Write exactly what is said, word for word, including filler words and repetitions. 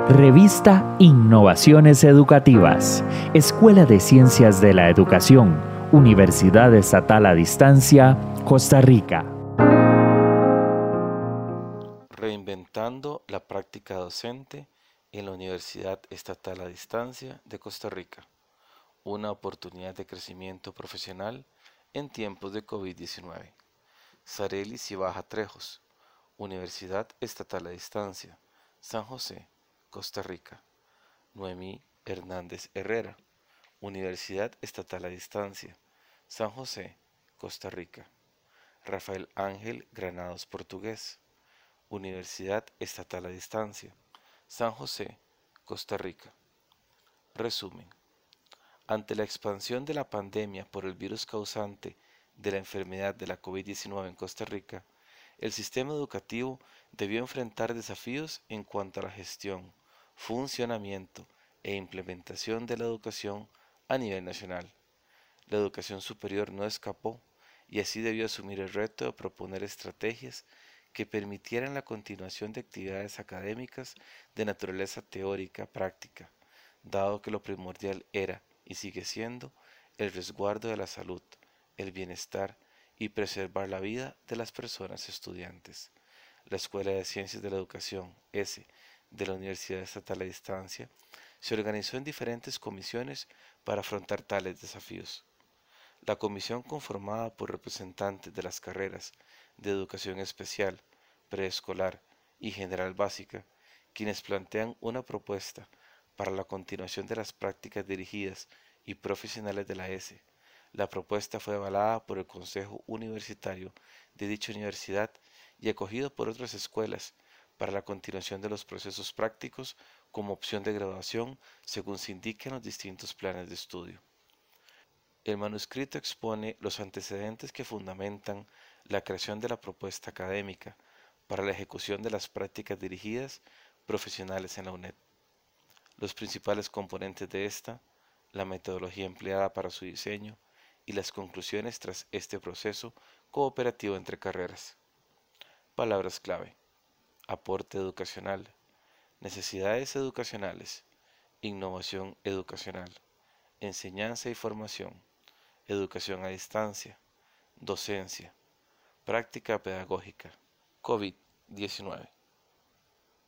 Revista Innovaciones Educativas, Escuela de Ciencias de la Educación, Universidad Estatal a Distancia, Costa Rica. Reinventando la práctica docente en la Universidad Estatal a Distancia de Costa Rica, una oportunidad de crecimiento profesional en tiempos de COVID diecinueve. Sareli Cibaja Trejos, Universidad Estatal a Distancia, San José, Costa Rica. Noemí Hernández Herrera, Universidad Estatal a Distancia, San José, Costa Rica. Rafael Ángel Granados Portugués, Universidad Estatal a Distancia, San José, Costa Rica. Resumen. Ante la expansión de la pandemia por el virus causante de la enfermedad de la COVID diecinueve en Costa Rica, el sistema educativo debió enfrentar desafíos en cuanto a la gestión, funcionamiento e implementación de la educación a nivel nacional. La educación superior no escapó y así debió asumir el reto de proponer estrategias que permitieran la continuación de actividades académicas de naturaleza teórica práctica, dado que lo primordial era y sigue siendo el resguardo de la salud, el bienestar y preservar la vida de las personas estudiantes. La Escuela de Ciencias de la Educación, S, de la Universidad Estatal a Distancia, se organizó en diferentes comisiones para afrontar tales desafíos. La comisión, conformada por representantes de las carreras de Educación Especial, Preescolar y General Básica, quienes plantean una propuesta para la continuación de las prácticas dirigidas y profesionales de la S. La propuesta fue avalada por el Consejo Universitario de dicha universidad y acogido por otras escuelas para la continuación de los procesos prácticos como opción de graduación según se indique en los distintos planes de estudio. El manuscrito expone los antecedentes que fundamentan la creación de la propuesta académica para la ejecución de las prácticas dirigidas profesionales en la U N E D, los principales componentes de esta, la metodología empleada para su diseño y las conclusiones tras este proceso cooperativo entre carreras. Palabras clave: aporte educacional, necesidades educacionales, innovación educacional, enseñanza y formación, educación a distancia, docencia, práctica pedagógica, COVID diecinueve.